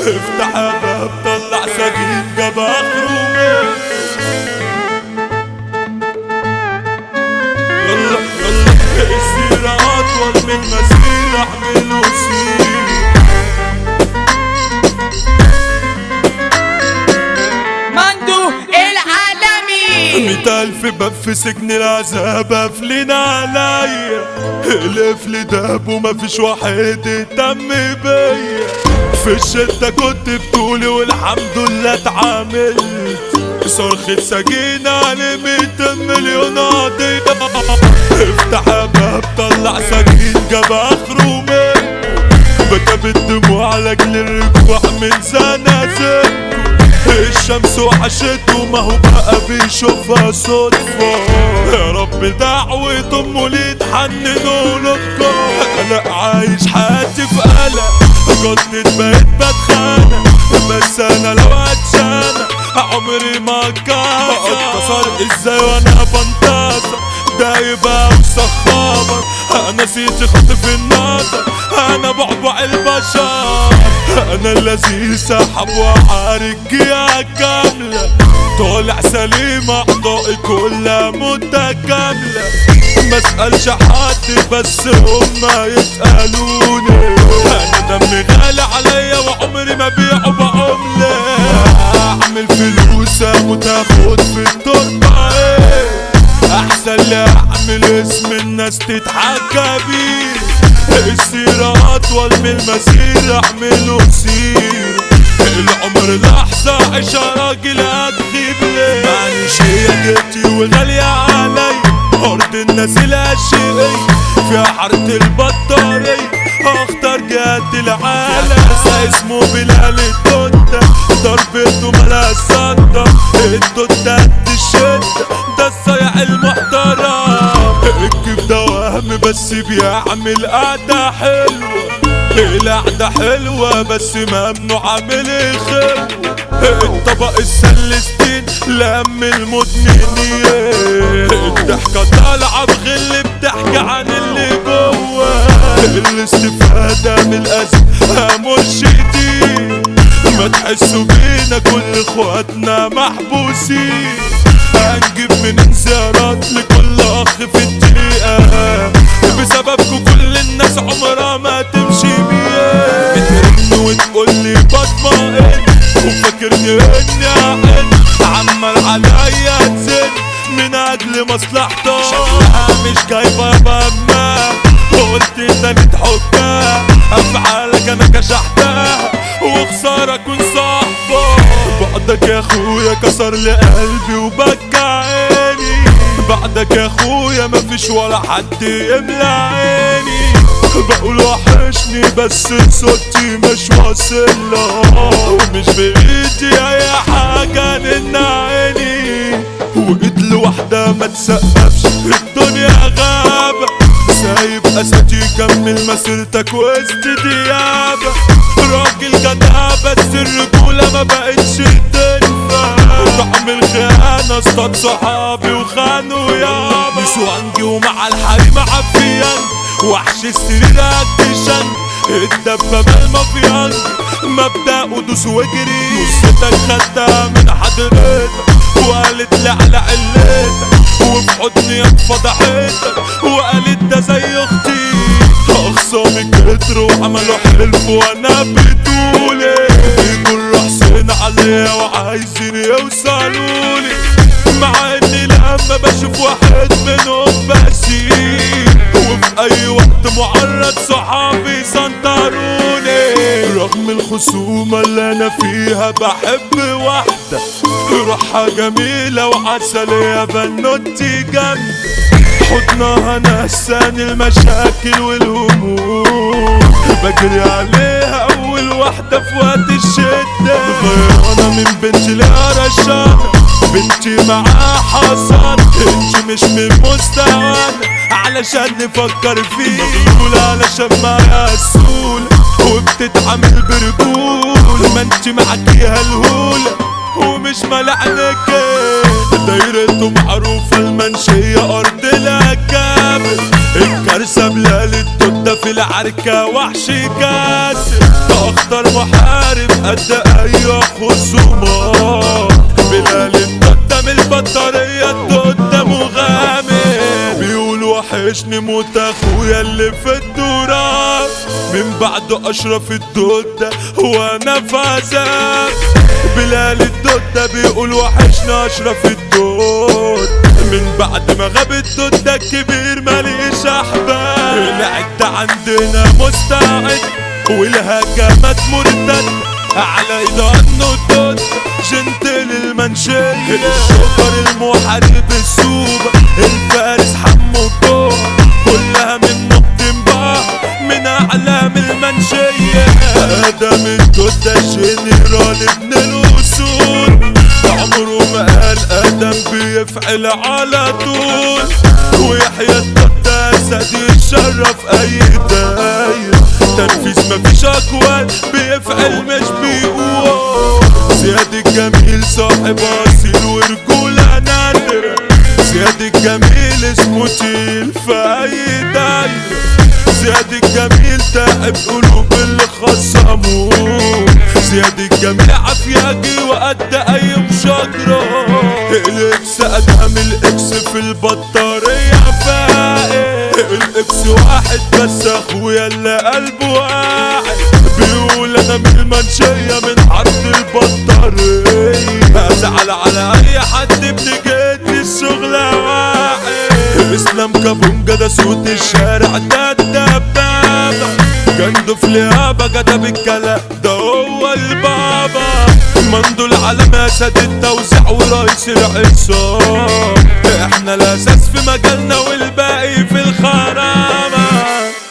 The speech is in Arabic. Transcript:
افتح يا باب طلع سجين جاب اخره يلا يلا السيرة اطول من مسيرة احمله سير مندو العالمي 100,000 باب في سجن العذاب قافلين عليا القفل داب ومفيش واحد اهتم بيا في الشدة كنت بطولي والحمد لله اتعاملت صرخة سجين على 200 مليون قضية افتح يا باب طلع سجين جاب اخره منه بكى بالدموع لاجل الرجوع من زنازل الشمس وحشته ما هو بقى بيشوفها صدفة يا رب دعوة امه اللي يتحننوا لكم قلق عايش حياتي في قلق كنت بقيت بتخانق بس انا لو اتشانق عمري ما كان اتصل ازاي وانا بنتظر ده يبقى وسخابر انا نسيت خطف النظر انا بعبع البشر انا الذي سحب وحارج يا كاملة طالع سليم اعضائي كلها متكاملة ما اسألش حد بس هما يسألوني انا دمي غالي عليا وعمري ما بيعه بعملة اعمل فلوس اموت اخد في التربة احسن لا اعمل اسم الناس تتحكى بيه السيرة اطول من المسيرة اعمله سير العمر لحظة عيش راجل هتغيب ليه معلش هي جبتي وغالية علي ارض الناس الاشقية فيها حارة البطارية اختار جهة العالم اسمه بلال الدودة ضربته ملا صدى الدودة قد الشدة ده الصيع المحترم الكيف ده وهم بس بيعمل قعدة حلوة القعدة حلوة بس ممنوع عامل خلوة الطبق السلستين لم المدمنين الضحكة طالعة بغل بتحكي عن اللي جوه الاستفادة من الأذى مرشدين ما تحسوا بينا كل اخواتنا محبوسين هنجيب من زيارات لكل اخ في الدقيقة بسببكم كل الناس عمرها ما تمشي بيها بترن وتقولي بطمئن وفاكرني اني اعقل عمال عليا تزن من اجل مصلحتك شكلها مش جايبه بما قلت تاني تحكها افعالك انا كشحتها وخسارة اكون صاحبك بعدك يا اخويا كسر لي قلبي وبكى عيني بعدك يا اخويا مفيش ولا حد يملى عيني بقول وحشني بس صوتي مش واصله ومش بايدي اي حاجة ان عيني وايد لوحدها ما تسقفش الدنيا غابة سايب اساتي كمل مسيرتك وسط ديابة راجل جدع بس الرجولة ما بقتش تنفع بعمل خيانة اصطاد صحابي وخانوا يابا نسوانجي ومع الحريم عفيان وحش السرير اكتشن الدبابة المافيان مبدأ ودوس واجري نصتك خدتها من حضرتك وقالت لي على علتك وفي حضني اتفضحتك وقالت ده زي اختي اخصامي كتروا وعملوا حلف وانا بطولي بيقولوا حسين عليا وعايزين يوصلولي مع اني لما بشوف واحد منهم بسيب وفي اي وقت معرض صحابي سنطروني رغم الخصومة اللي انا فيها بحب واحدة روحها جميلة وعسلية بنوتي جامدة حضنها نسان المشاكل والهموم بجري عليها اول واحدة في وقت الشدة غيرانة من بنتي لقرشانة بنتي معاها حصان انت مش من مستوانا علشان نفكر فيه نقول علشان معاها السهولة وبتتعامل برجولة ما انت معاكيها الهولة ومش ملعنك دايرته معروفة المنشية أرض الأكابر الكارثة بلال الدودة في العركة وحش كاسر اكتر محارب قد اي خصومات. بلال الدودة من البطارية الدودة مغامر، بيقول وحشني موت اخويا اللي في التراب، من بعده اشرف الدودة وانا في عذاب. بلال الدودة بيقول وحشني اشرف الدود، من بعد ما غاب الدودة الكبير ماليش احباب. العد عندنا مستعد والهجمات مرتد على ايدانه الدود، جنتل المنشية الشوكر المحارب السوبة الفارس حمو الجوع، كلها منه بتنباع من اعلام المنشية. ادم الدودة الجنرال ابن الاسود، عمره ما قال ادم بيفعل على طول، ويحيى الدودة اسد يشرف اي دايرة، تنفيذ مفيش اقوال بيفعل مش بيقول. زياد الجميل صاحب اصيل ورجولة نادرة، زياد الجميل اسمه تقيل في اي دايرة، زياد الجميل تعب قلوب اللي خصموه، زياد الجميل عافياجي وقد اي مشاجرة. الاكس ادهم الاكس في البطارية فاقد، الاكس واحد بس اخويا اللي قلبه واحد، بيقول انا من المنشية من عرض البطارية، ازعل على اي حد بنجد الشغلة واحد. اسلام كابونجا ده صوت الشارع ده الدبابة، جندو في لعبة كتب الكلام ده هو البابا، مندو العالم اسد التوزيع ورئيس العصام، احنا الاساس في مجالنا والباقي في الخرامة.